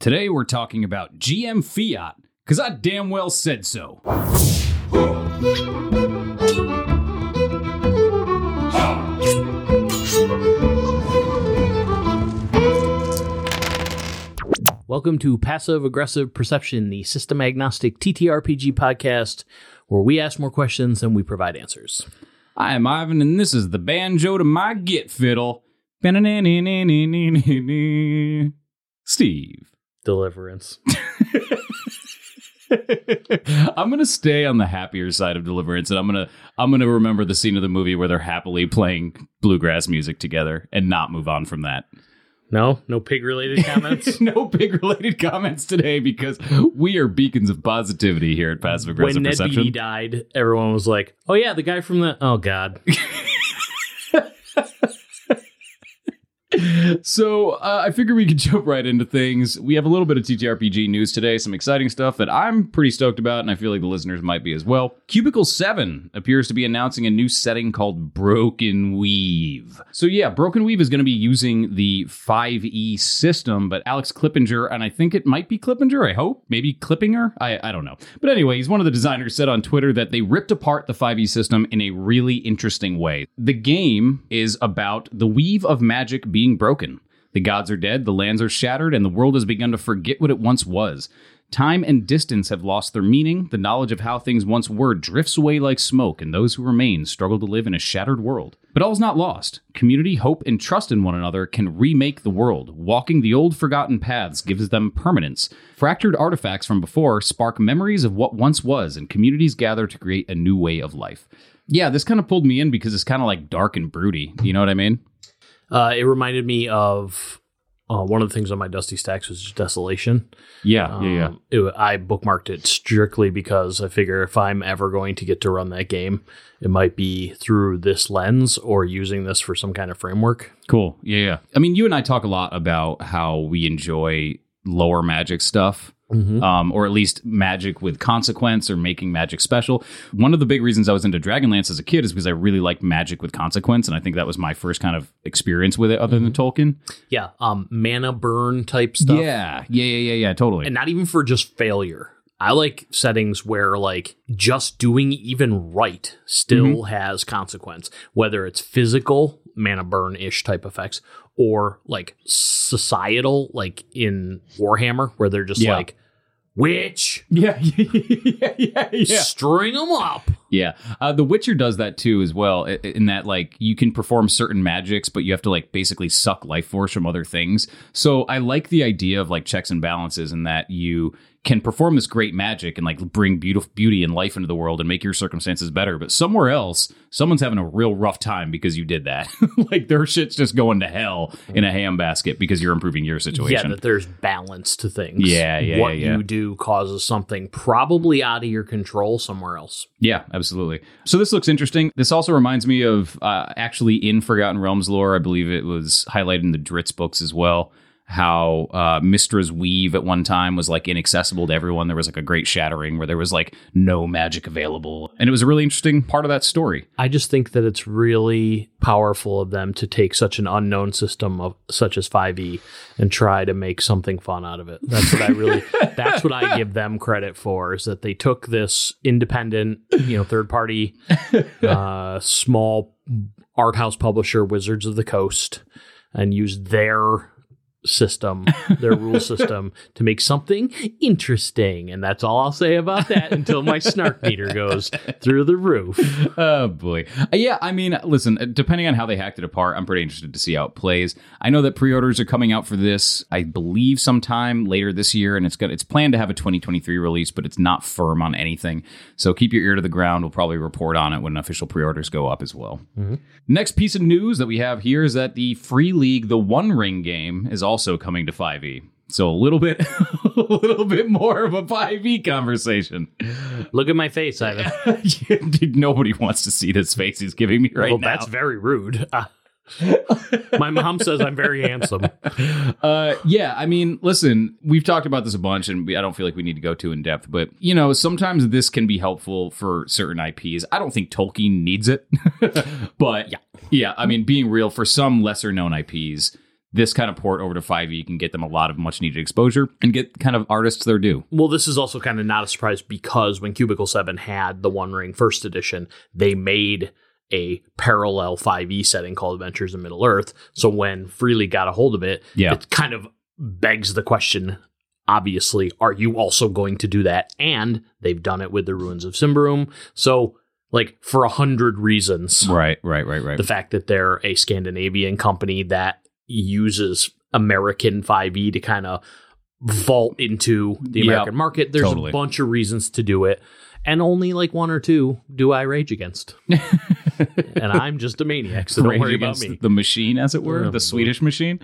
Today we're talking about GM Fiat, because I damn well said so. Welcome to Passive Aggressive Perception, the system agnostic TTRPG podcast, where we ask more questions than we provide answers. I am Ivan, and this is the banjo to my git fiddle. Steve. Deliverance. I'm gonna stay on the happier side of Deliverance, and I'm gonna remember the scene of the movie where they're happily playing bluegrass music together, and not move on from that. No pig-related comments? No pig-related comments today, because we are beacons of positivity here at Passive Aggressive Perception. When Ned Beatty died, everyone was like, oh yeah, the guy from the... Oh, God. So I figure we could jump right into things. We have a little bit of TTRPG news today, some exciting stuff that I'm pretty stoked about, and I feel like the listeners might be as well. Cubicle 7 appears to be announcing a new setting called Broken Weave. So yeah, Broken Weave is going to be using the 5e system, but Alex Klippinger, and I think it might be Klippinger, I hope, maybe Klippinger, I don't know. But anyway, he's one of the designers, said on Twitter that they ripped apart the 5e system in a really interesting way. The game is about the weave of magic being broken. The gods are dead, the lands are shattered, and the world has begun to forget what it once was. Time and distance have lost their meaning. The knowledge of how things once were drifts away like smoke, and those who remain struggle to live in a shattered world. But all's not lost. Community, hope, and trust in one another can remake the world. Walking the old forgotten paths gives them permanence. Fractured artifacts from before spark memories of what once was, and communities gather to create a new way of life. Yeah, this kind of pulled me in because it's kind of like dark and broody. You know what I mean? It reminded me of one of the things on my Dusty Stacks was just Desolation. Yeah. I bookmarked it strictly because I figure if I'm ever going to get to run that game, it might be through this lens or using this for some kind of framework. Cool. Yeah. I mean, you and I talk a lot about how we enjoy lower magic stuff. Mm-hmm. Or at least magic with consequence or making magic special. One of the big reasons I was into Dragonlance as a kid is because I really liked magic with consequence, and I think that was my first kind of experience with it other than Tolkien. Yeah, mana burn type stuff. Yeah, totally. And not even for just failure. I like settings where like just doing even right still has consequence, whether it's physical mana burn-ish type effects or like societal, like in Warhammer, where they're just like, witch. Yeah. String them up. Yeah. The Witcher does that too as well, in that like you can perform certain magics, but you have to like basically suck life force from other things. So I like the idea of like checks and balances, in that you can perform this great magic and like bring beauty and life into the world and make your circumstances better. But somewhere else, someone's having a real rough time because you did that. Like their shit's just going to hell in a handbasket because you're improving your situation. Yeah, that there's balance to things. Yeah. What you do causes something probably out of your control somewhere else. Yeah, absolutely. So this looks interesting. This also reminds me of actually in Forgotten Realms lore, I believe it was highlighted in the Dritz books as well, how Mystra's weave at one time was like inaccessible to everyone. There was like a great shattering where there was like no magic available. And it was a really interesting part of that story. I just think that it's really powerful of them to take such an unknown system such as 5e and try to make something fun out of it. That's what that's what I give them credit for, is that they took this independent, third party, small art house publisher, Wizards of the Coast, and used their rule system to make something interesting. And that's all I'll say about that until my snark meter goes through the roof. Oh boy. Yeah, I mean, listen, depending on how they hacked it apart, I'm pretty interested to see how it plays. I know that pre-orders are coming out for this, I believe sometime later this year, and it's planned to have a 2023 release, but it's not firm on anything. So keep your ear to the ground. We'll probably report on it when official pre-orders go up as well. Mm-hmm. Next piece of news that we have here is that the Free League, the One Ring game, is also coming to 5e. So a little bit more of a 5e conversation. Look at my face, Ivan. Dude, nobody wants to see this face he's giving me right now. That's very rude. My mom says I'm very handsome. Yeah, I mean, listen, we've talked about this a bunch, and I don't feel like we need to go too in depth, but, sometimes this can be helpful for certain IPs. I don't think Tolkien needs it, but yeah, I mean, being real, for some lesser known IPs, this kind of port over to 5e can get them a lot of much needed exposure and get kind of artists their due. Well, this is also kind of not a surprise because when Cubicle 7 had the One Ring first edition, they made a parallel 5e setting called Adventures in Middle-earth. So when Free League got a hold of it, it kind of begs the question, obviously, are you also going to do that? And they've done it with the Ruins of Symbaroum. So, like, for 100 reasons. Right. The fact that they're a Scandinavian company that uses American 5e to kind of vault into the American market. There's a bunch of reasons to do it. And only like one or two do I rage against. And I'm just a maniac, so don't worry about me. The machine, as it were, the Swedish machine.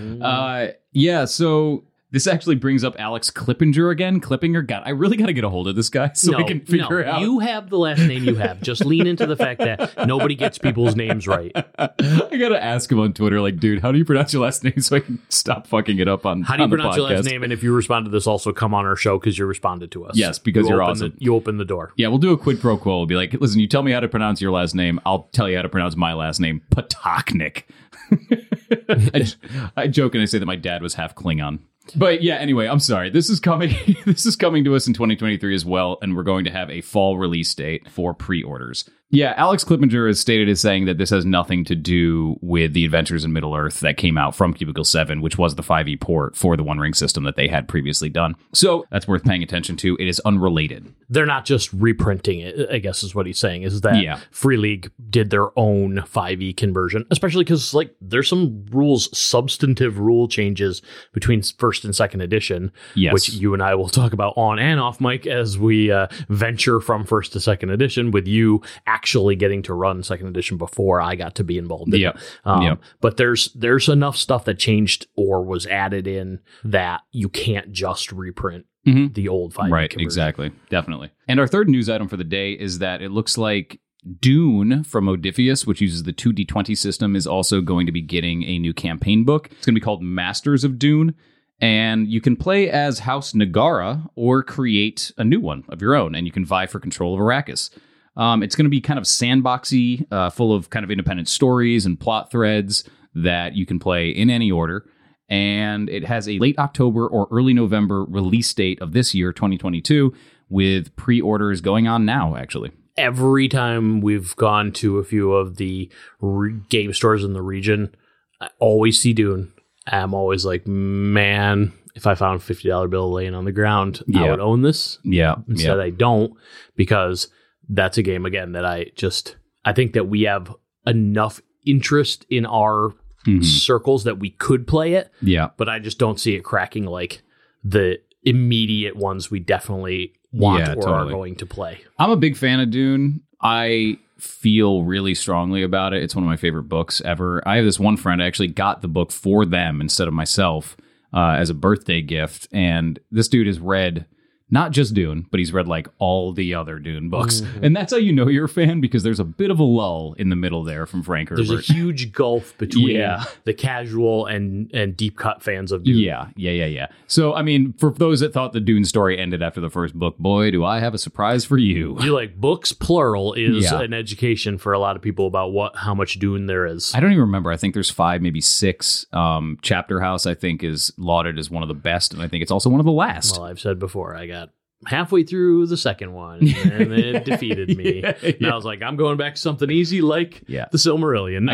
So this actually brings up Alex Klippinger again. Klippinger, God, I really got to get a hold of this guy so we can figure out. You have the last name you have. Just lean into the fact that nobody gets people's names right. I got to ask him on Twitter, like, dude, how do you pronounce your last name so I can stop fucking it up on How do you pronounce your last name? And if you respond to this, also come on our show because you responded to us. Yes, because you're awesome. You open the door. Yeah, we'll do a quid pro quo. We'll be like, listen, you tell me how to pronounce your last name. I'll tell you how to pronounce my last name, Patoknik. I joke and I say that my dad was half Klingon. But yeah, anyway, I'm sorry. This is coming. This is coming to us in 2023 as well, and we're going to have a fall release date for pre-orders. Yeah, Alex Klippinger has stated as saying that this has nothing to do with the Adventures in Middle-earth that came out from Cubicle 7, which was the 5e port for the One Ring system that they had previously done. So that's worth paying attention to. It is unrelated. They're not just reprinting it, I guess is what he's saying, is that Free League did their own 5e conversion, especially because like there's some substantive rule changes between first and second edition, which you and I will talk about on and off mic as we venture from first to second edition, with you actually getting to run second edition before I got to be involved in it. But there's enough stuff that changed or was added in that you can't just reprint the old 5e Right, conversion. Exactly. Definitely. And our third news item for the day is that it looks like Dune from Modiphius, which uses the 2D20 system, is also going to be getting a new campaign book. It's going to be called Masters of Dune. And you can play as House Nagara or create a new one of your own, and you can vie for control of Arrakis. It's going to be kind of sandboxy, full of kind of independent stories and plot threads that you can play in any order. And it has a late October or early November release date of this year, 2022, with pre-orders going on now, actually. Every time we've gone to a few of the game stores in the region, I always see Dune. I'm always like, man, if I found a $50 bill laying on the ground, I would own this. Instead, I don't, because that's a game, again, that I think that we have enough interest in our circles that we could play it. But I just don't see it cracking like the immediate ones we definitely want are going to play. I'm a big fan of Dune. I feel really strongly about it. It's one of my favorite books ever. I have this one friend, I actually got the book for them instead of myself as a birthday gift. And this dude has read not just Dune, but he's read like all the other Dune books. And that's how you know you're a fan, because there's a bit of a lull in the middle there from Frank Herbert. There's a huge gulf between the casual and deep cut fans of Dune. Yeah. So, I mean, for those that thought the Dune story ended after the first book, boy, do I have a surprise for you. You like books, plural, is an education for a lot of people about how much Dune there is. I don't even remember. I think there's 5, maybe 6. Chapter House, I think, is lauded as one of the best, and I think it's also one of the last. Well, I've said before, I got halfway through the second one, and it defeated me. And I was like, I'm going back to something easy like the Silmarillion.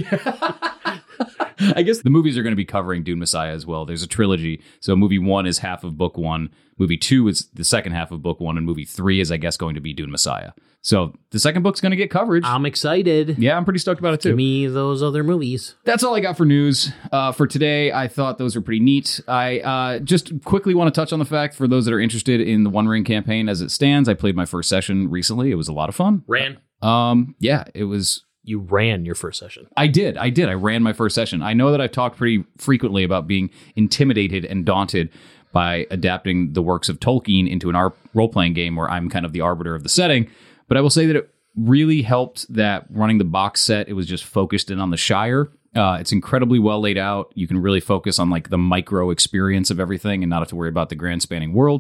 I guess the movies are going to be covering Dune Messiah as well. There's a trilogy. So movie 1 is half of book 1. Movie 2 is the second half of book 1. And movie 3 is, I guess, going to be Dune Messiah. So the second book's going to get coverage. I'm excited. Yeah, I'm pretty stoked about it too. Give me those other movies. That's all I got for news. For today, I thought those were pretty neat. I just quickly want to touch on the fact, for those that are interested in the One Ring campaign as it stands, I played my first session recently. It was a lot of fun. Yeah, it was... You ran your first session. I did. I ran my first session. I know that I've talked pretty frequently about being intimidated and daunted by adapting the works of Tolkien into an role-playing game where I'm kind of the arbiter of the setting. But I will say that it really helped that running the box set, it was just focused in on the Shire. It's incredibly well laid out. You can really focus on like the micro experience of everything and not have to worry about the grand spanning world.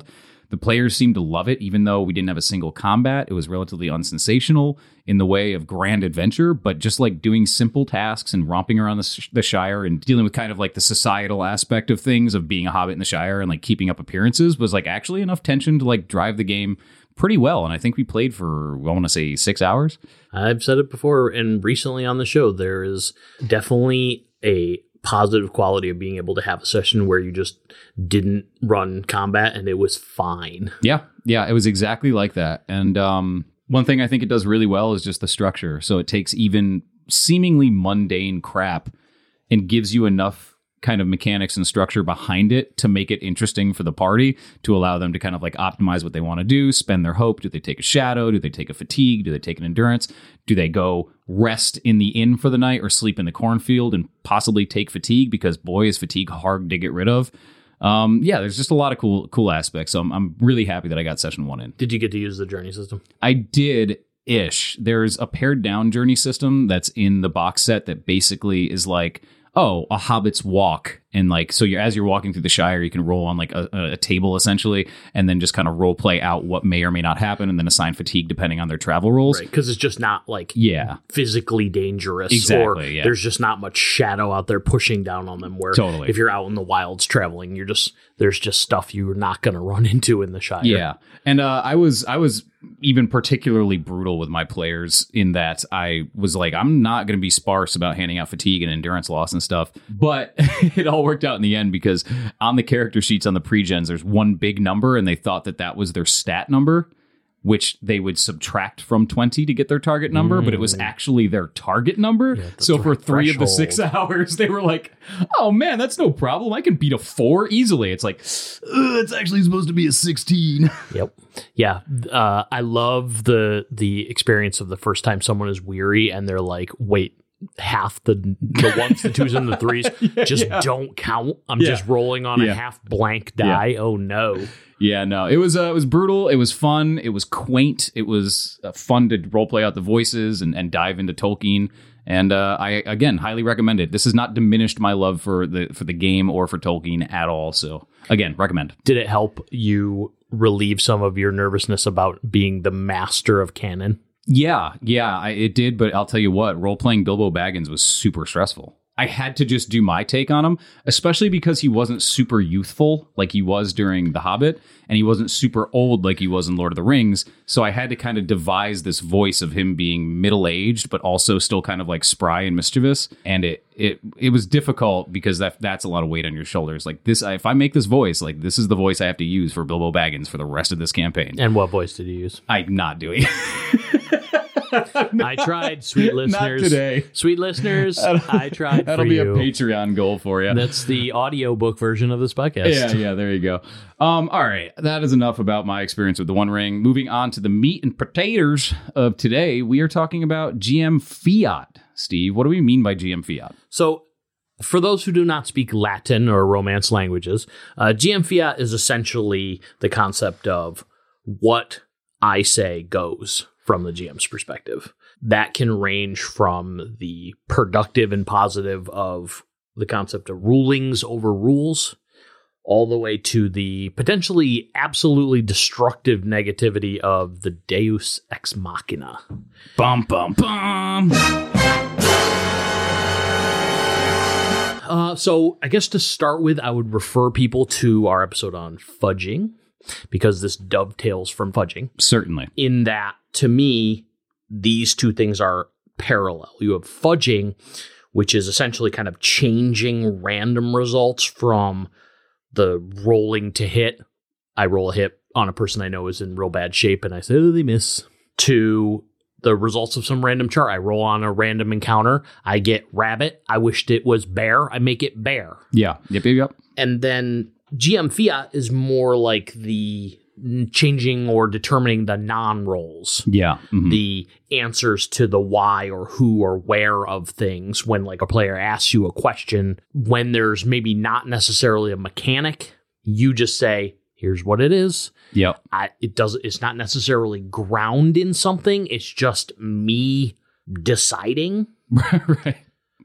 The players seemed to love it, even though we didn't have a single combat. It was relatively unsensational in the way of grand adventure, but just like doing simple tasks and romping around the Shire and dealing with kind of like the societal aspect of things of being a hobbit in the Shire and like keeping up appearances was like actually enough tension to like drive the game pretty well. And I think we played for, I want to say 6 hours. I've said it before and recently on the show, there is definitely a positive quality of being able to have a session where you just didn't run combat and it was fine. Yeah, it was exactly like that. And one thing I think it does really well is just the structure. So it takes even seemingly mundane crap and gives you enough kind of mechanics and structure behind it to make it interesting for the party, to allow them to kind of like optimize what they want to do, spend their hope. Do they take a shadow? Do they take a fatigue? Do they take an endurance? Do they go rest in the inn for the night or sleep in the cornfield and possibly take fatigue? Because boy, is fatigue hard to get rid of. There's just a lot of cool aspects. So I'm really happy that I got session 1 in. Did you get to use the journey system? I did ish. There's a pared down journey system that's in the box set that basically is like, a hobbit's walk. And like, so as you're walking through the Shire, you can roll on like a table essentially, and then just kind of role play out what may or may not happen, and then assign fatigue depending on their travel rolls. Right, because it's just not like physically dangerous. Exactly. There's just not much shadow out there pushing down on them. Where if you're out in the wilds traveling, there's just stuff you're not going to run into in the Shire. Yeah, and I was even particularly brutal with my players in that I was like, I'm not going to be sparse about handing out fatigue and endurance loss and stuff, but it all worked out in the end because on the character sheets on the pre-gens, there's one big number and they thought that was their stat number, which they would subtract from 20 to get their target number, but it was actually their target number. Yeah, so for 3 of the 6 hours, they were like, oh man, that's no problem. I can beat a 4 easily. It's like, it's actually supposed to be a 16. Yep. Yeah. I love the experience of the first time someone is weary and they're like, wait, half the 1s, the 2s, and the 3s don't count. I'm just rolling on a half blank die. Yeah. Oh no. Yeah, no, it was brutal. It was fun. It was quaint. It was fun to role play out the voices and dive into Tolkien. And I again highly recommend it. This has not diminished my love for the game or for Tolkien at all. So again, recommend. Did it help you relieve some of your nervousness about being the master of canon? Yeah, it did. But I'll tell you what, role playing Bilbo Baggins was super stressful. I had to just do my take on him, especially because he wasn't super youthful like he was during The Hobbit, and he wasn't super old like he was in Lord of the Rings. So I had to kind of devise this voice of him being middle-aged, but also still kind of like spry and mischievous. And it was difficult because that's a lot of weight on your shoulders. Like this, if I make this voice, like this is the voice I have to use for Bilbo Baggins for the rest of this campaign. And what voice did you use? I'm not doing I tried, sweet listeners. Not today. Sweet listeners, I tried That'll for be you. A Patreon goal for you. That's the audiobook version of this podcast. Yeah, there you go. All right, that is enough about my experience with the One Ring. Moving on to the meat and potatoes of today, we are talking about GM Fiat. Steve, what do we mean by GM Fiat? So, for those who do not speak Latin or Romance languages, GM Fiat is essentially the concept of what I say goes from the GM's perspective. That can range from the productive and positive of the concept of rulings over rules, all the way to the potentially absolutely destructive negativity of the Deus Ex Machina. Bum, bum, bum. So I guess to start with, I would refer people to our episode on fudging, because this dovetails from fudging. Certainly. In that, to me, these two things are parallel. You have fudging, which is essentially kind of changing random results from the rolling to hit. I roll a hit on a person I know is in real bad shape, and I say, oh, they miss. To the results of some random chart. I roll on a random encounter. I get rabbit. I wished it was bear. I make it bear. Yeah. Yep. And then GM Fiat is more like the changing or determining the non-rolls. Yeah. Mm-hmm. The answers to the why or who or where of things when like a player asks you a question, when there's maybe not necessarily a mechanic, you just say, here's what it is. Yep. It's not necessarily ground in something. It's just me deciding. Right.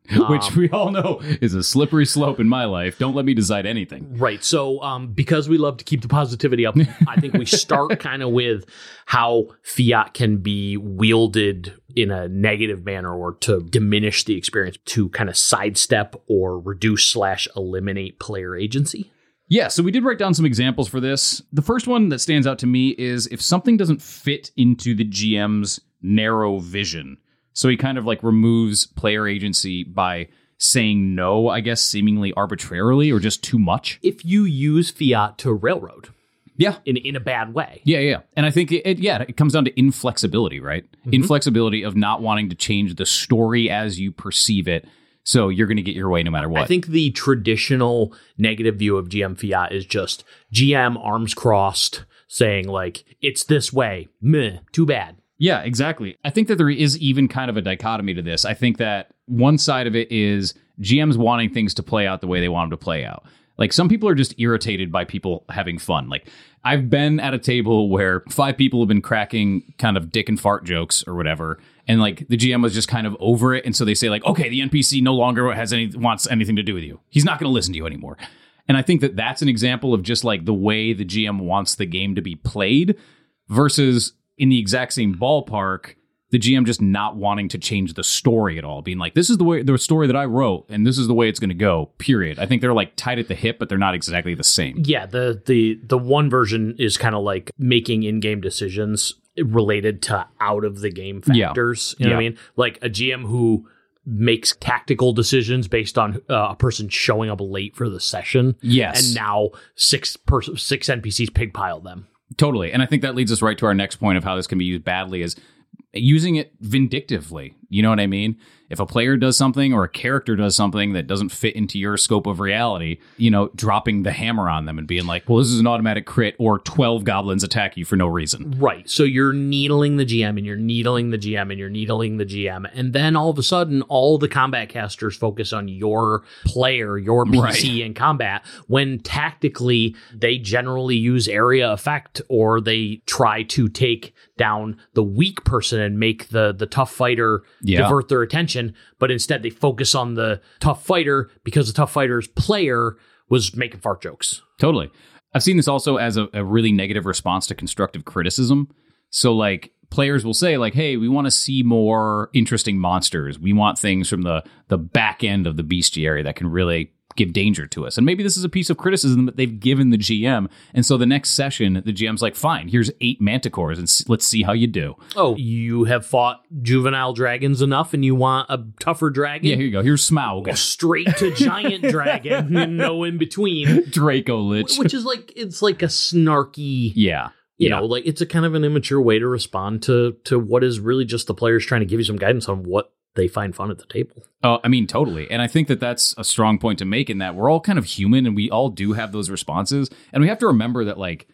which we all know is a slippery slope in my life. Don't let me decide anything. Right. So because we love to keep the positivity up, I think we start kind of with how fiat can be wielded in a negative manner or to diminish the experience, to kind of sidestep or reduce/eliminate player agency. Yeah, so we did write down some examples for this. The first one that stands out to me is if something doesn't fit into the GM's narrow vision. So he kind of like removes player agency by saying no, I guess, seemingly arbitrarily or just too much. If you use fiat to railroad. Yeah. In a bad way. Yeah. And I think it comes down to inflexibility, right? Mm-hmm. Inflexibility of not wanting to change the story as you perceive it. So you're going to get your way no matter what. I think the traditional negative view of GM fiat is just GM arms crossed saying like, it's this way. Meh, too bad. Yeah, exactly. I think that there is even kind of a dichotomy to this. I think that one side of it is GMs wanting things to play out the way they want them to play out. Like some people are just irritated by people having fun. Like I've been at a table where 5 people have been cracking kind of dick and fart jokes or whatever. And like the GM was just kind of over it. And so they say like, okay, the NPC no longer wants anything to do with you. He's not going to listen to you anymore. And I think that that's an example of just like the way the GM wants the game to be played versus in the exact same ballpark, the GM just not wanting to change the story at all, being like, this is the story that I wrote and this is the way it's going to go, period. I think they're like tied at the hip, but they're not exactly the same. Yeah, the one version is kind of like making in-game decisions related to out of the game factors. You know what I mean? Like a GM who makes tactical decisions based on a person showing up late for the session. Yes. And now six NPCs pigpile them. Totally. And I think that leads us right to our next point of how this can be used badly is using it vindictively. You know what I mean? If a player does something or a character does something that doesn't fit into your scope of reality, you know, dropping the hammer on them and being like, well, this is an automatic crit or 12 goblins attack you for no reason. Right. So you're needling the GM and you're needling the GM and you're needling the GM. And then all of a sudden, all the combat casters focus on your player, your PC in combat, when tactically they generally use area effect or they try to take down the weak person and make the tough fighter divert their attention, but instead they focus on the tough fighter because the tough fighter's player was making fart jokes. Totally. I've seen this also as a really negative response to constructive criticism. So like players will say like, hey, we want to see more interesting monsters. We want things from the back end of the bestiary that can really give danger to us. And maybe this is a piece of criticism that they've given the GM. And so the next session, the GM's like, fine, here's 8 manticores and let's see how you do. Oh, you have fought juvenile dragons enough and you want a tougher dragon? Yeah, here you go. Here's Smaug. Go straight to giant dragon and no in between. Draco Lich. Which is like, it's like a snarky... Yeah. You know, like it's a kind of an immature way to respond to what is really just the players trying to give you some guidance on what they find fun at the table. Oh, I mean, totally. And I think that that's a strong point to make in that we're all kind of human and we all do have those responses. And we have to remember that like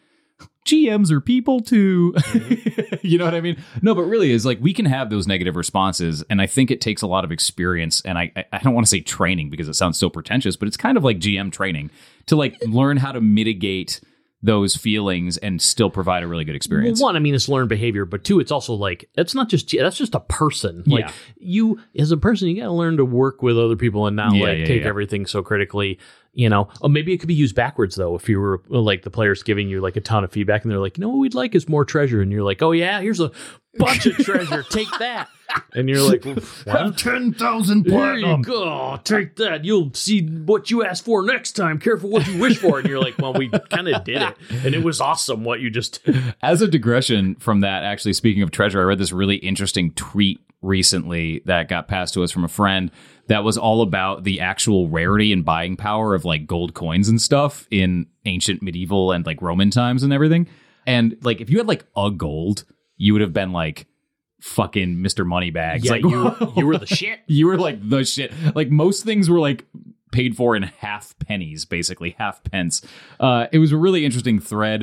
GMs are people too. You know what I mean? No, but really is like we can have those negative responses. And I think it takes a lot of experience. And I don't want to say training because it sounds so pretentious, but it's kind of like GM training to like learn how to mitigate those feelings and still provide a really good experience. Well, one, I mean, it's learned behavior, but two, it's also like, that's just a person. Like you, as a person, you got to learn to work with other people and not take everything so critically, you know. Or maybe it could be used backwards though. If you were like the players giving you like a ton of feedback and they're like, you know what we'd like is more treasure. And you're like, oh yeah, here's a bunch of treasure. Take that. And you're like, have 10,000 platinum. There you go. Take that. You'll see what you ask for next time. Careful what you wish for. And you're like, well, we kind of did it. And it was awesome what you just... As a digression from that, actually, speaking of treasure, I read this really interesting tweet recently that got passed to us from a friend that was all about the actual rarity and buying power of like gold coins and stuff in ancient medieval and like Roman times and everything. And like, if you had like a gold, you would have been like, fucking Mr. Moneybags. Yeah, like you were the shit. You were like the shit. Like most things were like paid for in half pennies, basically half pence. It was a really interesting thread.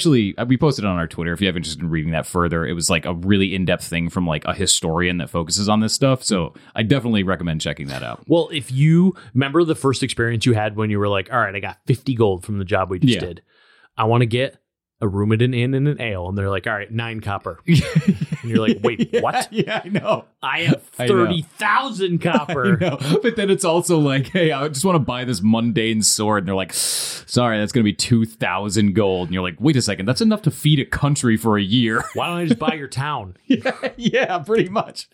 We posted it on our Twitter if you have interest in reading that further. It was like a really in-depth thing from like a historian that focuses on this stuff. So I definitely recommend checking that out. Well, if you remember the first experience you had when you were like, all right, I got 50 gold from the job we just did. I want to get a room at an inn and an ale. And they're like, all right, 9 copper. And you're like, wait, what? Yeah, I know. I have 30,000 copper. I know. But then it's also like, hey, I just want to buy this mundane sword. And they're like, sorry, that's going to be 2,000 gold. And you're like, wait a second, that's enough to feed a country for a year. Why don't I just buy your town? Yeah, pretty much.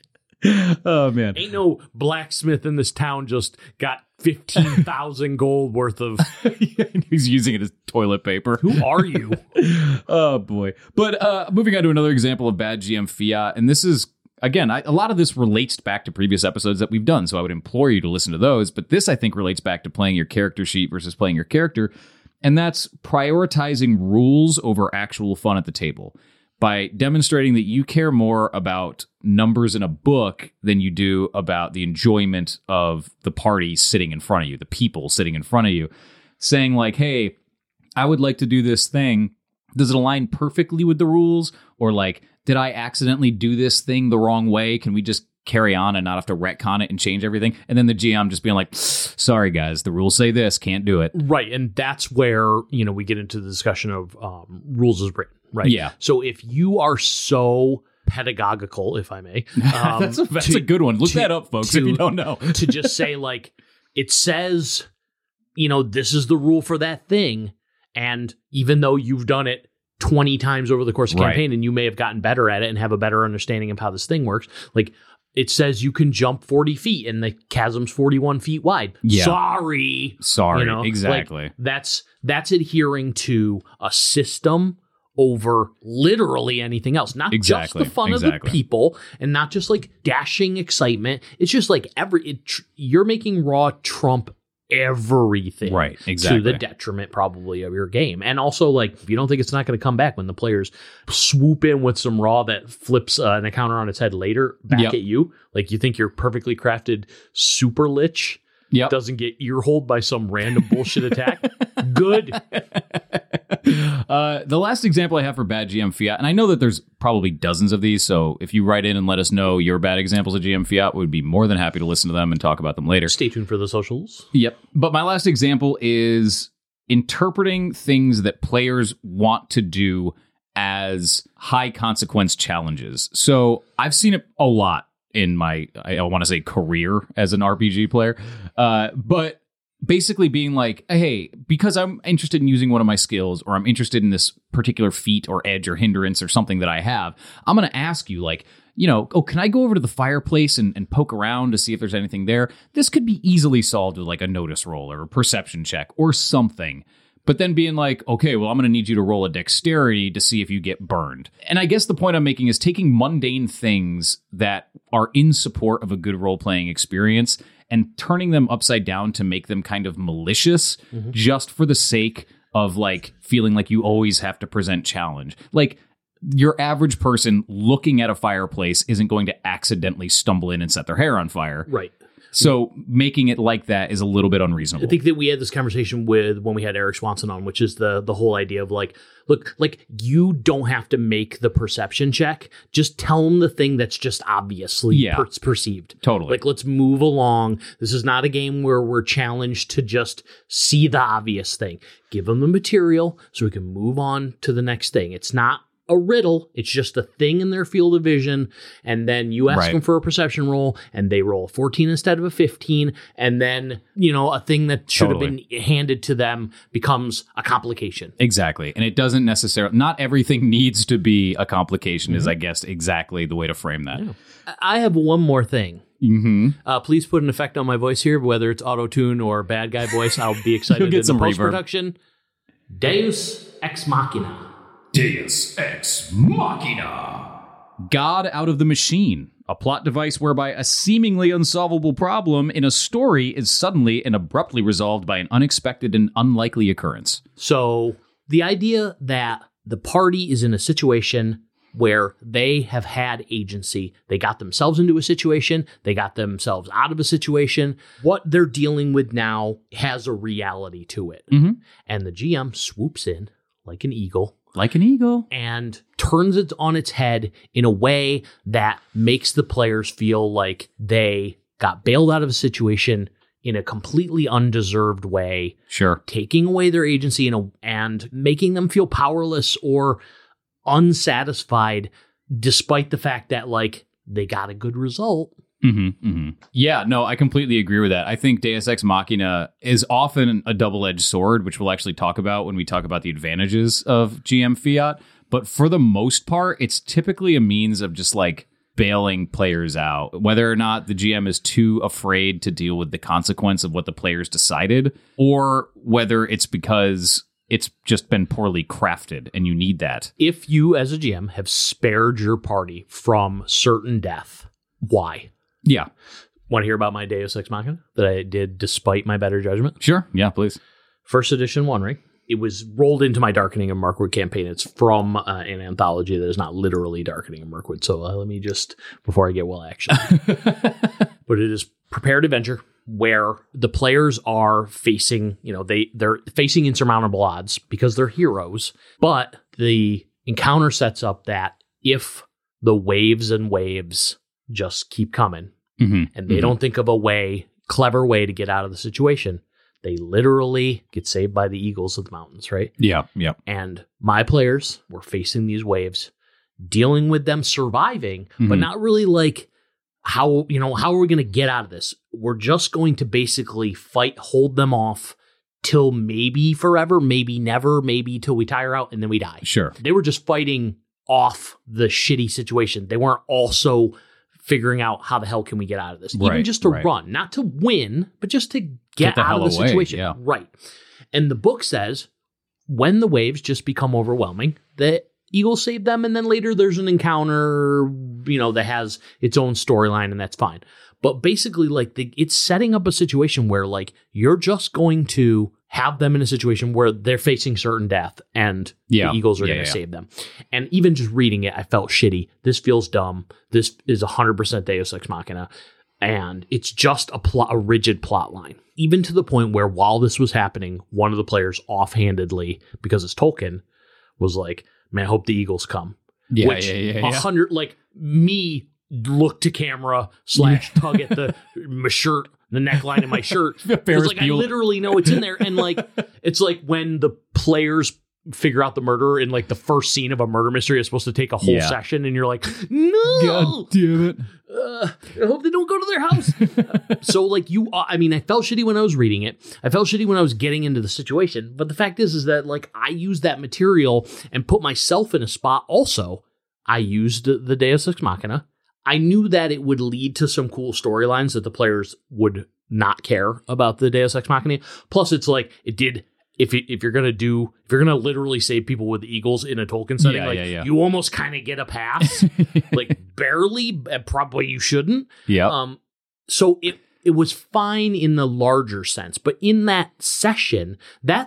Oh, man. Ain't no blacksmith in this town just got 15,000 gold worth of... He's using it as toilet paper. Who are you? Oh, boy. But moving on to another example of bad GM fiat, and this is, again, a lot of this relates back to previous episodes that we've done, so I would implore you to listen to those, but this, I think, relates back to playing your character sheet versus playing your character, and that's prioritizing rules over actual fun at the table. By demonstrating that you care more about numbers in a book than you do about the enjoyment of the party sitting in front of you, the people sitting in front of you, saying like, hey, I would like to do this thing. Does it align perfectly with the rules? Or like, did I accidentally do this thing the wrong way? Can we just carry on and not have to retcon it and change everything? And then the GM just being like, sorry, guys, the rules say this, can't do it. Right. And that's where, we get into the discussion of rules as written. Right. Yeah. So if you are so pedagogical, if I may, that's a good one. Look that up, folks, if you don't know. To just say like, it says, this is the rule for that thing. And even though you've done it 20 times over the course of the campaign and you may have gotten better at it and have a better understanding of how this thing works, like it says you can jump 40 feet and the chasm's 41 feet wide. Yeah. Sorry. Exactly. Like, that's adhering to a system over literally anything else. Not just the fun of the people and not just like dashing excitement. It's just like you're making Raw trump everything. Right, exactly. To the detriment probably of your game. And also like, if you don't think it's not going to come back when the players swoop in with some Raw that flips an encounter on its head later back at you, like you think your perfectly crafted super lich doesn't get ear-holed by some random bullshit attack. Good. The last example I have for bad GM fiat, and I know that there's probably dozens of these, so if you write in and let us know your bad examples of GM fiat, we'd be more than happy to listen to them and talk about them later. Stay tuned for the socials. Yep. But my last example is interpreting things that players want to do as high consequence challenges. So I've seen it a lot in my, I want to say, career as an RPG player. But basically being like, hey, because I'm interested in using one of my skills, or I'm interested in this particular feat or edge or hindrance or something that I have, I'm going to ask you, like, can I go over to the fireplace and poke around to see if there's anything there? This could be easily solved with like a notice roll or a perception check or something. But then being like, okay, well, I'm going to need you to roll a dexterity to see if you get burned. And I guess the point I'm making is taking mundane things that are in support of a good role-playing experience and turning them upside down to make them kind of malicious just for the sake of like feeling like you always have to present challenge. Like your average person looking at a fireplace isn't going to accidentally stumble in and set their hair on fire. Right. So making it like that is a little bit unreasonable. I think that we had this conversation when we had Eric Swanson on, which is the whole idea of like, look, like you don't have to make the perception check. Just tell them the thing that's just obviously perceived. Totally. Like, let's move along. This is not a game where we're challenged to just see the obvious thing. Give them the material so we can move on to the next thing. It's not a riddle. It's just a thing in their field of vision. And then you ask them for a perception roll and they roll a 14 instead of a 15. And then, a thing that should have been handed to them becomes a complication. Exactly. And it doesn't necessarily, not everything needs to be a complication is, I guess, exactly the way to frame that. Yeah. I have one more thing. Please put an effect on my voice here, whether it's auto-tune or bad guy voice. I'll be excited. You'll get in some the post-production. Deus Ex Machina. Deus Ex Machina. God out of the machine. A plot device whereby a seemingly unsolvable problem in a story is suddenly and abruptly resolved by an unexpected and unlikely occurrence. So the idea that the party is in a situation where they have had agency, they got themselves into a situation, they got themselves out of a situation, what they're dealing with now has a reality to it. And the GM swoops in like an eagle. Like an eagle. And turns it on its head in a way that makes the players feel like they got bailed out of a situation in a completely undeserved way. Sure. Taking away their agency and making them feel powerless or unsatisfied despite the fact that like they got a good result. Yeah, no, I completely agree with that. I think Deus Ex Machina is often a double-edged sword, which we'll actually talk about when we talk about the advantages of GM Fiat. But for the most part, it's typically a means of just like bailing players out, whether or not the GM is too afraid to deal with the consequence of what the players decided, or whether it's because it's just been poorly crafted and you need that. If you as a GM have spared your party from certain death, why? Yeah. Want to hear about my Deus Ex Machina that I did despite my better judgment? Sure. Yeah, please. First edition One Ring. It was rolled into my Darkening of Mirkwood campaign. It's from an anthology that is not literally Darkening of Mirkwood. So let me just, before I get well action. But it is Prepared Adventure, where the players are facing, they're facing insurmountable odds because they're heroes. But the encounter sets up that if the waves and waves just keep coming and they don't think of a clever way to get out of the situation, they literally get saved by the eagles of the mountains, right? Yeah, yeah. And my players were facing these waves, dealing with them surviving, but not really like, how are we going to get out of this? We're just going to basically fight, hold them off till maybe forever, maybe never, maybe till we tire out and then we die. Sure. They were just fighting off the shitty situation. They weren't also figuring out how the hell can we get out of this? Right, even just to run, not to win, but just to get out of the away, situation. yeah. Right. And the book says when the waves just become overwhelming, the eagles save them, and then later there's an encounter, that has its own storyline, and that's fine. But basically, like, it's setting up a situation where, like, you're just going to have them in a situation where they're facing certain death, and the eagles are going to save them. And even just reading it, I felt shitty. This feels dumb. This is 100% Deus Ex Machina. And it's just a rigid plot line. Even to the point where while this was happening, one of the players offhandedly, because it's Tolkien, was like, man, I hope the eagles come. Yeah, Which 100, like, me look to camera / tug at my shirt, the neckline of my shirt. Because, like, I literally know it's in there. And, like, it's like when the players figure out the murderer in, like, the first scene of a murder mystery is supposed to take a whole session, and you're like, no! God damn it. I hope they don't go to their house. So, like, I felt shitty when I was reading it. I felt shitty when I was getting into the situation. But the fact is that, like, I used that material and put myself in a spot also. I used the Deus Ex Machina. I knew that it would lead to some cool storylines that the players would not care about the Deus Ex Machina. Plus, it's like, it did... If you're gonna literally save people with Eagles in a Tolkien setting, you almost kind of get a pass, like barely. Probably you shouldn't. Yeah. So it was fine in the larger sense, but in that session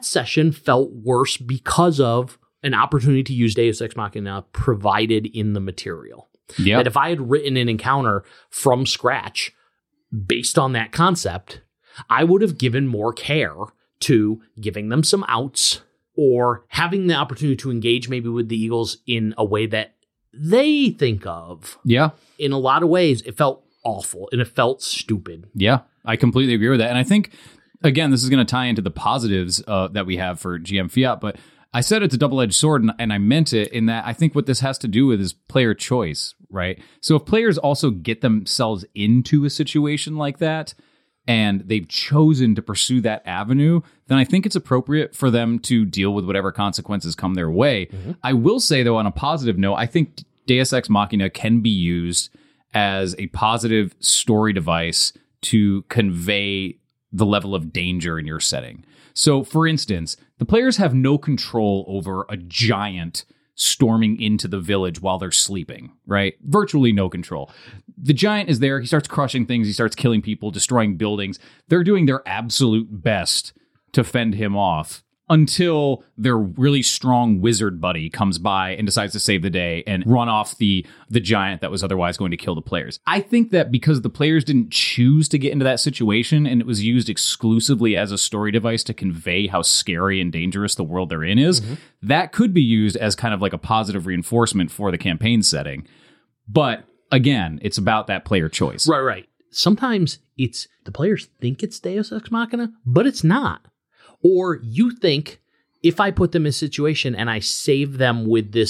felt worse because of an opportunity to use Deus Ex Machina provided in the material. Yeah. That if I had written an encounter from scratch based on that concept, I would have given more care to giving them some outs or having the opportunity to engage maybe with the eagles in a way that they think of. Yeah. In a lot of ways, it felt awful and it felt stupid. Yeah, I completely agree with that. And I think, again, this is going to tie into the positives that we have for GM Fiat, but I said it's a double-edged sword, and I meant it in that I think what this has to do with is player choice, right? So if players also get themselves into a situation like that, and they've chosen to pursue that avenue, then I think it's appropriate for them to deal with whatever consequences come their way. Mm-hmm. I will say, though, on a positive note, I think Deus Ex Machina can be used as a positive story device to convey the level of danger in your setting. So, for instance, the players have no control over a giant storming into the village while they're sleeping, right? Virtually no control. The giant is there. He starts crushing things. He starts killing people, destroying buildings. They're doing their absolute best to fend him off until their really strong wizard buddy comes by and decides to save the day and run off the giant that was otherwise going to kill the players. I think that because the players didn't choose to get into that situation and it was used exclusively as a story device to convey how scary and dangerous the world they're in is, that could be used as kind of like a positive reinforcement for the campaign setting. But again, it's about that player choice. Right. Sometimes it's the players think it's Deus Ex Machina, but it's not. Or you think, if I put them in a situation and I save them with this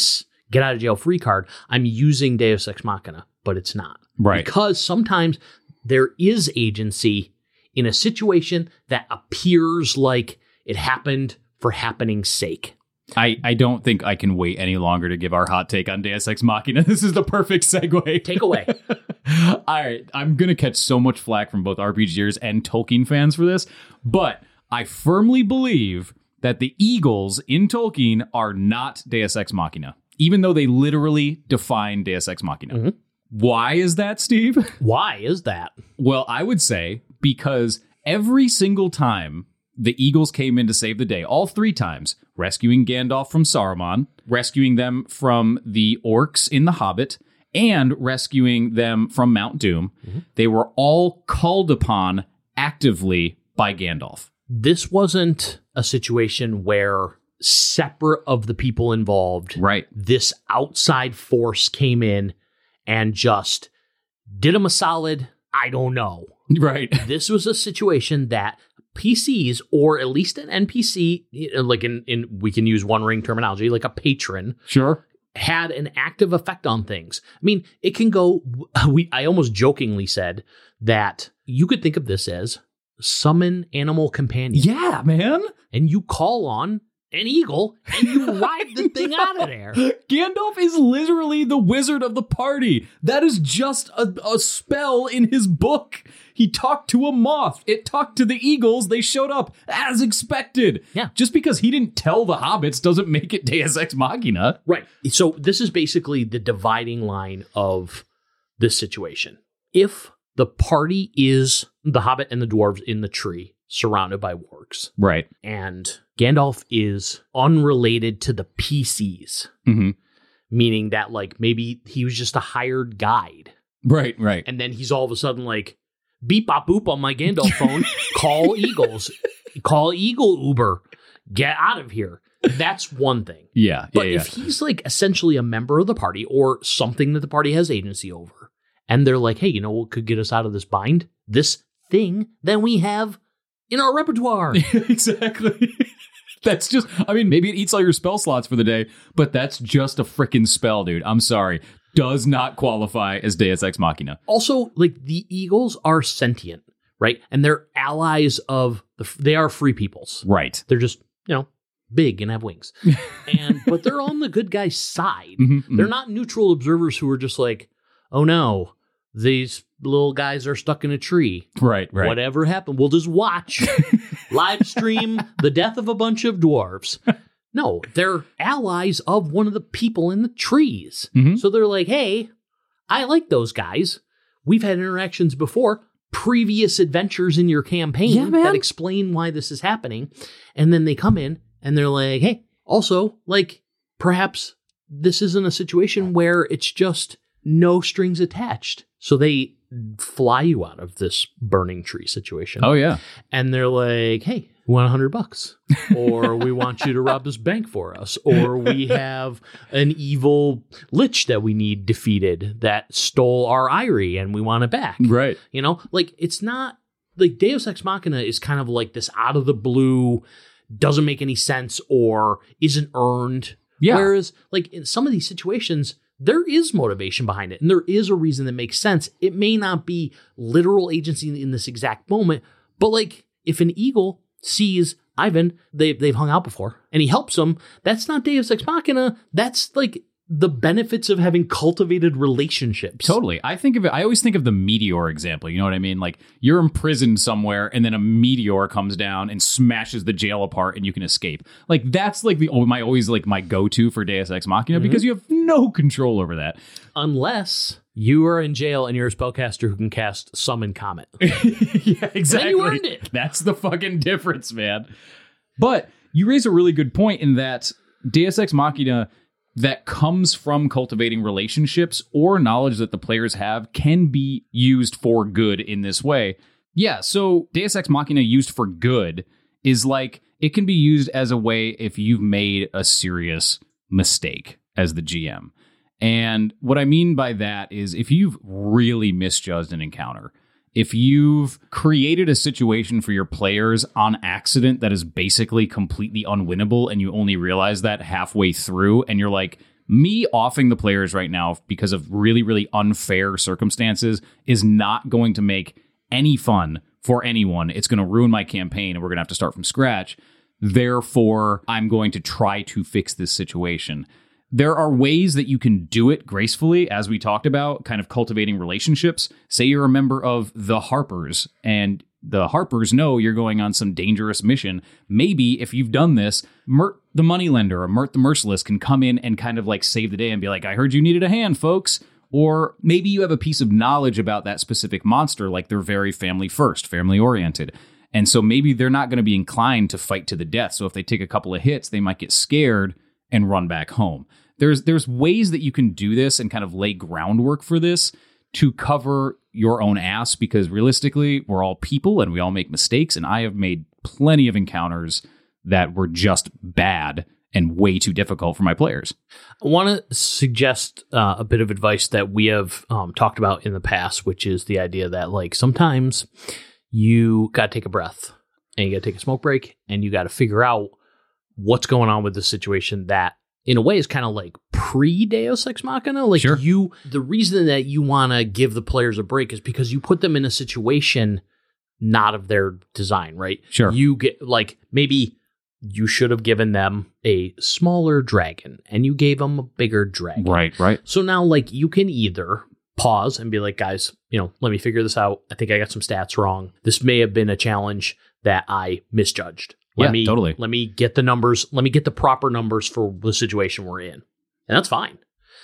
get out of jail free card, I'm using Deus Ex Machina, but it's not. Right. Because sometimes there is agency in a situation that appears like it happened for happening's sake. I don't think I can wait any longer to give our hot take on Deus Ex Machina. This is the perfect segue. Take away. All right. I'm going to catch so much flack from both RPGers and Tolkien fans for this, but I firmly believe that the Eagles in Tolkien are not Deus Ex Machina, even though they literally define Deus Ex Machina. Mm-hmm. Why is that, Steve? Why is that? Well, I would say because every single time the Eagles came in to save the day, all 3 times, rescuing Gandalf from Saruman, rescuing them from the orcs in The Hobbit, and rescuing them from Mount Doom, they were all called upon actively by Gandalf. This wasn't a situation where separate of the people involved, right? This outside force came in and just did them a solid, I don't know. Right. This was a situation that PCs, or at least an NPC, like in we can use One Ring terminology, like a patron, sure, had an active effect on things. I mean, it can go, I almost jokingly said that you could think of this as summon animal companion. Yeah, man. And you call on an eagle and you ride the thing out of there. Gandalf is literally the wizard of the party. That is just a spell in his book. He talked to a moth. It talked to the eagles. They showed up as expected. Yeah. Just because he didn't tell the hobbits doesn't make it Deus Ex Machina. Right. So this is basically the dividing line of this situation. If the party is the hobbit and the dwarves in the tree, surrounded by wargs. Right. And Gandalf is unrelated to the PCs. Mm-hmm. Meaning that, like, maybe he was just a hired guide. Right. And then he's all of a sudden like, beep, bop, boop on my Gandalf phone. Call Eagles. Call Eagle Uber. Get out of here. That's one thing. Yeah. But if he's like essentially a member of the party or something that the party has agency over, and they're like, hey, you know what could get us out of this bind? This thing that we have in our repertoire. Exactly. That's just, I mean, maybe it eats all your spell slots for the day, but that's just a freaking spell, dude. I'm sorry. Does not qualify as Deus Ex Machina. Also, like, the Eagles are sentient, right? And they're allies of, they are free peoples. Right. They're just, big and have wings. But they're on the good guy's side. Mm-hmm, they're not neutral observers who are just like, oh no, these little guys are stuck in a tree. Right. Whatever happened, we'll just watch, live stream the death of a bunch of dwarves. No, they're allies of one of the people in the trees. Mm-hmm. So they're like, hey, I like those guys. We've had interactions before, previous adventures in your campaign that explain why this is happening. And then they come in and they're like, hey, also, like, perhaps this isn't a situation where it's just no strings attached. So they fly you out of this burning tree situation. Oh, yeah. And they're like, hey, we want $100, or we want you to rob this bank for us, or we have an evil lich that we need defeated that stole our Eyrie and we want it back. Right. Like, it's not like Deus Ex Machina is kind of like this out of the blue, doesn't make any sense or isn't earned. Yeah. Whereas, like, in some of these situations, there is motivation behind it, and there is a reason that makes sense. It may not be literal agency in this exact moment, but, like, if an eagle sees Ivan, they've hung out before, and he helps him, that's not Deus Ex Machina. That's, like, the benefits of having cultivated relationships. Totally. I always think of the meteor example. You know what I mean? Like, you're imprisoned somewhere and then a meteor comes down and smashes the jail apart and you can escape. Like, that's like my go-to for Deus Ex Machina, because you have no control over that. Unless you are in jail and you're a spellcaster who can cast Summon Comet. Yeah, exactly. And you earned it. That's the fucking difference, man. But you raise a really good point in that Deus Ex Machina that comes from cultivating relationships or knowledge that the players have can be used for good in this way. Yeah, so Deus Ex Machina used for good is like, it can be used as a way if you've made a serious mistake as the GM. And what I mean by that is if you've really misjudged an encounter, if you've created a situation for your players on accident that is basically completely unwinnable and you only realize that halfway through and you're like, me offing the players right now because of really, really unfair circumstances is not going to make any fun for anyone. It's going to ruin my campaign, and we're going to have to start from scratch. Therefore, I'm going to try to fix this situation. There are ways that you can do it gracefully, as we talked about, kind of cultivating relationships. Say you're a member of the Harpers, and the Harpers know you're going on some dangerous mission. Maybe if you've done this, Mert the Moneylender or Mert the Merciless can come in and kind of like save the day and be like, I heard you needed a hand, folks. Or maybe you have a piece of knowledge about that specific monster, like they're very family first, family oriented. And so maybe they're not going to be inclined to fight to the death. So if they take a couple of hits, they might get scared and run back home. There's ways that you can do this and kind of lay groundwork for this to cover your own ass, because realistically, we're all people and we all make mistakes. And I have made plenty of encounters that were just bad and way too difficult for my players. I want to suggest a bit of advice that we have talked about in the past, which is the idea that like sometimes you got to take a breath and you got to take a smoke break and you got to figure out what's going on with the situation that in a way is kind of like pre-Deus Ex Machina. Like Sure. The reason that you want to give the players a break is because you put them in a situation not of their design, right? Sure. You get like maybe you should have given them a smaller dragon and you gave them a bigger dragon. Right. So now like you can either pause and be like, guys, let me figure this out. I think I got some stats wrong. This may have been a challenge that I misjudged. Totally. Let me get the numbers. Let me get the proper numbers for the situation we're in. And that's fine.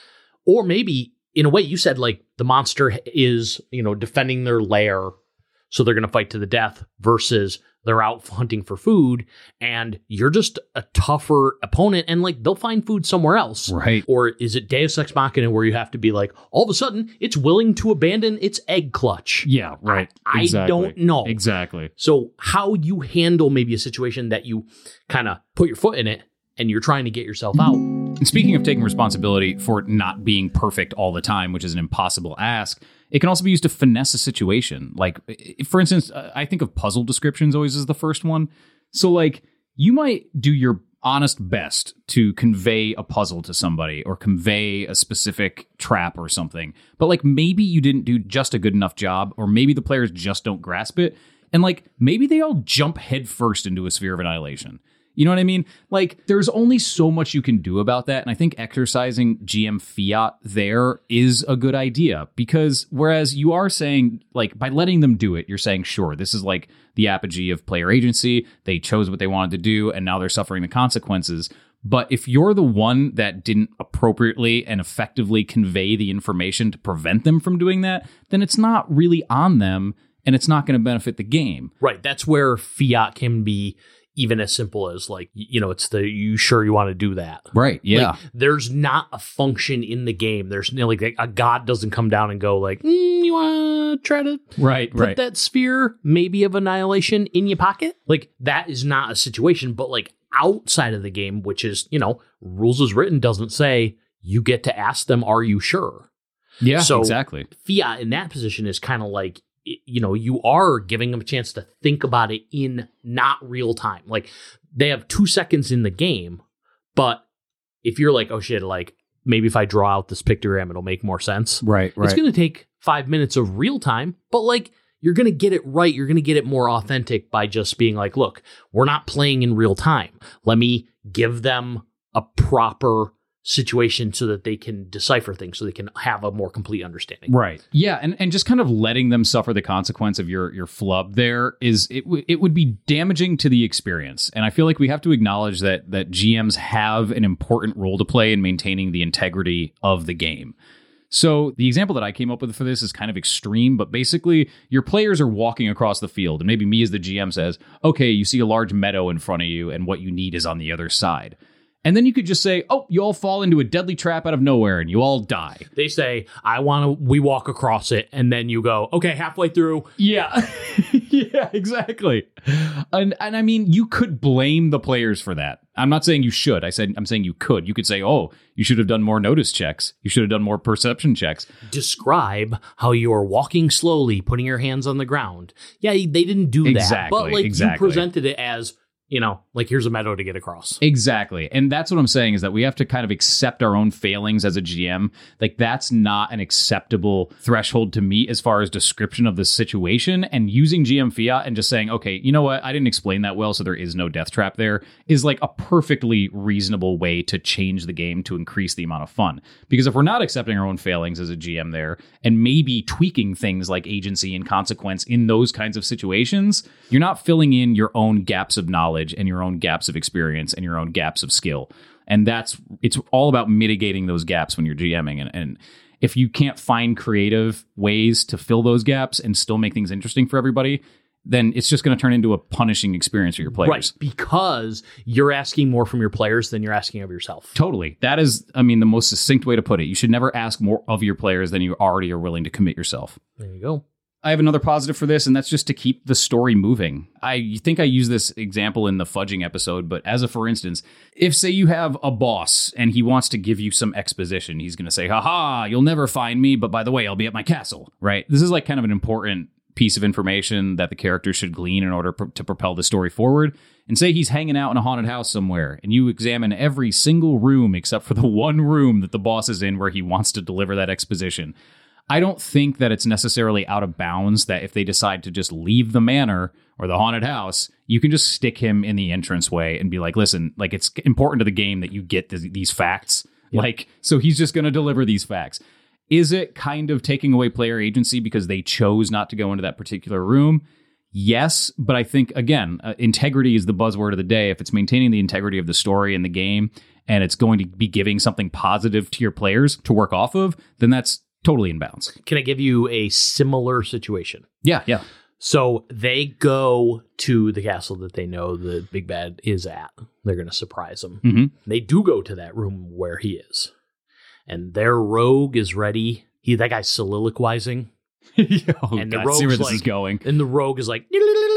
Or maybe in a way you said like the monster is, defending their lair. So they're going to fight to the death versus they're out hunting for food and you're just a tougher opponent and like they'll find food somewhere else. Right. Or is it Deus Ex Machina where you have to be like, all of a sudden it's willing to abandon its egg clutch? Yeah, right. I don't know. Exactly. So how you handle maybe a situation that you kind of put your foot in it and you're trying to get yourself out. And speaking of taking responsibility for not being perfect all the time, which is an impossible ask, it can also be used to finesse a situation. Like, for instance, I think of puzzle descriptions always as the first one. So, like, you might do your honest best to convey a puzzle to somebody or convey a specific trap or something. But, like, maybe you didn't do just a good enough job, or maybe the players just don't grasp it. And, like, maybe they all jump headfirst into a sphere of annihilation. You know what I mean? Like, there's only so much you can do about that. And I think exercising GM fiat there is a good idea, because whereas you are saying, like, by letting them do it, you're saying, sure, this is like the apogee of player agency. They chose what they wanted to do, and now they're suffering the consequences. But if you're the one that didn't appropriately and effectively convey the information to prevent them from doing that, then it's not really on them, and it's not going to benefit the game. Right. That's where fiat can be even as simple as like, it's the, you sure you want to do that? Right. Yeah. Like, there's not a function in the game. There's like a god doesn't come down and go like, you want to try to put that sphere maybe of annihilation in your pocket? Like that is not a situation, but like outside of the game, which is, rules as written doesn't say you get to ask them, are you sure? Yeah, so exactly. Fiat in that position is kind of like, you are giving them a chance to think about it in not real time. Like they have 2 seconds in the game, but if you're like, oh shit, like maybe if I draw out this pictogram, it'll make more sense. Right. It's going to take 5 minutes of real time, but like you're going to get it right. You're going to get it more authentic by just being like, look, we're not playing in real time. Let me give them a proper situation so that they can decipher things, so they can have a more complete understanding. Right. Yeah, and just kind of letting them suffer the consequence of your flub there is it would be damaging to the experience. And I feel like we have to acknowledge that GMs have an important role to play in maintaining the integrity of the game. So the example that I came up with for this is kind of extreme, but basically your players are walking across the field, and maybe me as the GM says, okay, you see a large meadow in front of you and what you need is on the other side. And then you could just say, oh, you all fall into a deadly trap out of nowhere and you all die. They say, we walk across it. And then you go, okay, halfway through. Yeah. Yeah, exactly. And I mean, you could blame the players for that. I'm not saying you should. I'm saying you could. You could say, oh, you should have done more notice checks. You should have done more perception checks. Describe how you are walking slowly, putting your hands on the ground. Yeah, they didn't do that. Exactly. But like you presented it as, like here's a meadow to get across. Exactly. And that's what I'm saying, is that we have to kind of accept our own failings as a GM. Like, that's not an acceptable threshold to meet as far as description of the situation. And using GM fiat and just saying, okay, you know what? I didn't explain that well, so there is no death trap there, is like a perfectly reasonable way to change the game to increase the amount of fun. Because if we're not accepting our own failings as a GM there and maybe tweaking things like agency and consequence in those kinds of situations, you're not filling in your own gaps of knowledge and your own gaps of experience and your own gaps of skill. And it's all about mitigating those gaps when you're GMing. And if you can't find creative ways to fill those gaps and still make things interesting for everybody, then it's just going to turn into a punishing experience for your players. Right, because you're asking more from your players than you're asking of yourself. Totally. That is, the most succinct way to put it. You should never ask more of your players than you already are willing to commit yourself. There you go. I have another positive for this, and that's just to keep the story moving. I think I used this example in the fudging episode, but as a for instance, if say you have a boss and he wants to give you some exposition, he's going to say, haha, you'll never find me, but by the way, I'll be at my castle, right? This is like kind of an important piece of information that the character should glean in order to propel the story forward. And say he's hanging out in a haunted house somewhere, and you examine every single room except for the one room that the boss is in where he wants to deliver that exposition. I don't think that it's necessarily out of bounds that if they decide to just leave the manor or the haunted house, you can just stick him in the entranceway and be like, listen, like, it's important to the game that you get these facts. Yeah. Like, so he's just going to deliver these facts. Is it kind of taking away player agency because they chose not to go into that particular room? Yes, but I think, again, integrity is the buzzword of the day. If it's maintaining the integrity of the story and the game, and it's going to be giving something positive to your players to work off of, then that's totally in bounds. Can I give you a similar situation? Yeah. So they go to the castle that they know the big bad is at. They're going to surprise him. Mm-hmm. They do go to that room where he is. And their rogue is ready. That guy's soliloquizing. And the rogue, see where this is going. And the rogue is like,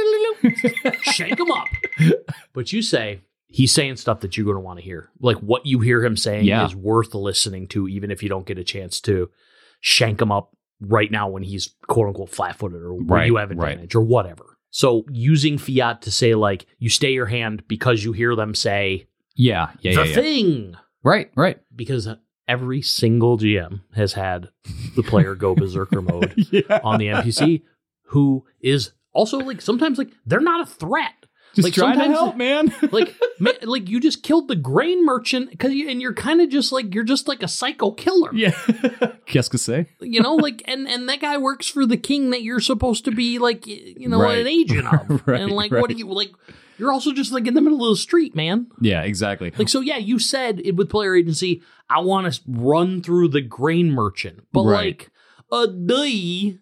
shake him up. But you say, he's saying stuff that you're going to want to hear. Like, what you hear him saying is worth listening to, even if you don't get a chance to shank him up right now when he's quote uncle flat-footed or where you have advantage or whatever. So using fiat to say, like, you stay your hand because you hear them say the thing. Right. Because every single GM has had the player go berserker mode on the NPC, who is also, like, sometimes, like, they're not a threat. Just like, trying to help, man. like you just killed the grain merchant and you're kind of just like, you're just like a psycho killer. Yeah. Qu'est-ce que c'est? Like, and that guy works for the king that you're supposed to be, like, an agent of. Right, and like, right. What do you, like, you're also just like in the middle of the street, man. Yeah, exactly. Like, so yeah, you said it with player agency, I want to run through the grain merchant, but like, a day.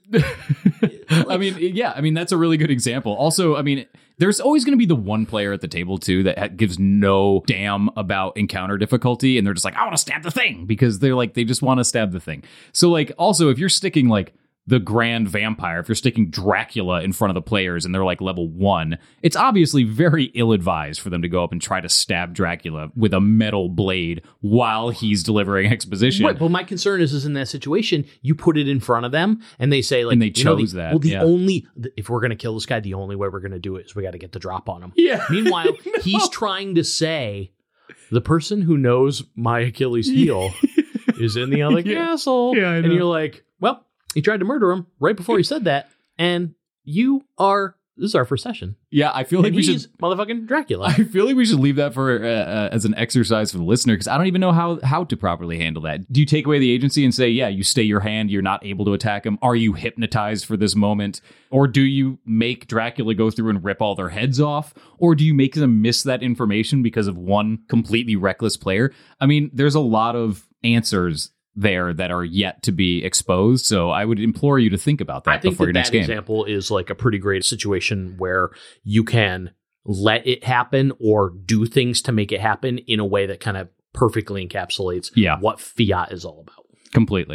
That's a really good example. Also, there's always going to be the one player at the table, too, that gives no damn about encounter difficulty. And they're just like, I want to stab the thing, because they just want to stab the thing. So, like, also, if you're sticking, like, the grand vampire, if you're sticking Dracula in front of the players and they're like level 1, it's obviously very ill-advised for them to go up and try to stab Dracula with a metal blade while he's delivering exposition. Right, but my concern is in that situation, you put it in front of them and they say, like, and they chose that. Well, if we're going to kill this guy, the only way we're going to do it is we got to get the drop on him. Yeah. Meanwhile, he's trying to say, the person who knows my Achilles heel is in the other castle. Yeah, I know. And you're like, well, he tried to murder him right before he said that, and this is our first session. Yeah, I feel like we should motherfucking Dracula. I feel like we should leave that for as an exercise for the listener, because I don't even know how to properly handle that. Do you take away the agency and say, yeah, you stay your hand, you're not able to attack him? Are you hypnotized for this moment? Or do you make Dracula go through and rip all their heads off? Or do you make them miss that information because of one completely reckless player? There's a lot of answers there that are yet to be exposed. So I would implore you to think about that before your next game. I think that example is like a pretty great situation where you can let it happen or do things to make it happen in a way that kind of perfectly encapsulates what fiat is all about. Completely.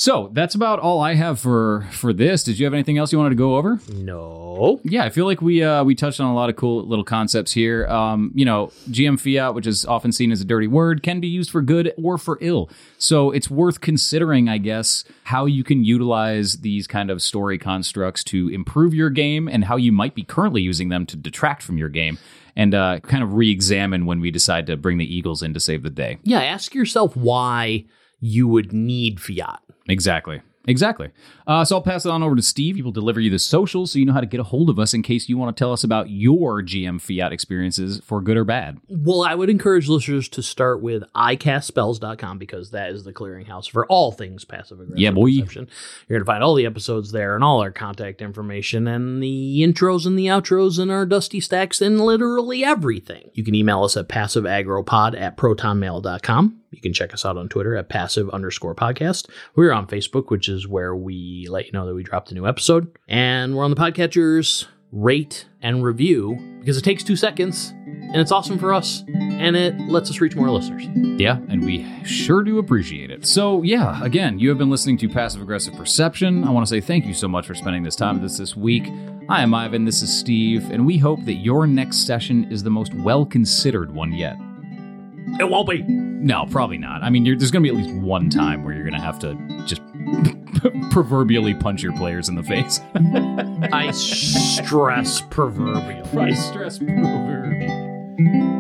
So that's about all I have for this. Did you have anything else you wanted to go over? No. Yeah, I feel like we touched on a lot of cool little concepts here. GM fiat, which is often seen as a dirty word, can be used for good or for ill. So it's worth considering, I guess, how you can utilize these kind of story constructs to improve your game and how you might be currently using them to detract from your game. And kind of re-examine when we decide to bring the Eagles in to save the day. Yeah, ask yourself why you would need fiat. Exactly. So I'll pass it on over to Steve. He will deliver you the socials so you know how to get a hold of us in case you want to tell us about your GM fiat experiences for good or bad. Well, I would encourage listeners to start with icastspells.com because that is the clearinghouse for all things passive-aggressive perception. You're going to find all the episodes there and all our contact information and the intros and the outros and our dusty stacks and literally everything. You can email us at passiveagropod@protonmail.com. You can check us out on Twitter at passive_podcast. We're on Facebook, which is where we let you know that we dropped a new episode. And we're on the podcatchers. Rate and review because it takes 2 seconds and it's awesome for us and it lets us reach more listeners. Yeah, and we sure do appreciate it. So yeah, again, you have been listening to Passive Aggressive Perception. I want to say thank you so much for spending this time with us this week. I am Ivan, this is Steve, and we hope that your next session is the most well-considered one yet. It won't be. No, probably not. I mean, there's going to be at least one time where you're going to have to just proverbially punch your players in the face. I stress proverbially. I stress proverbially.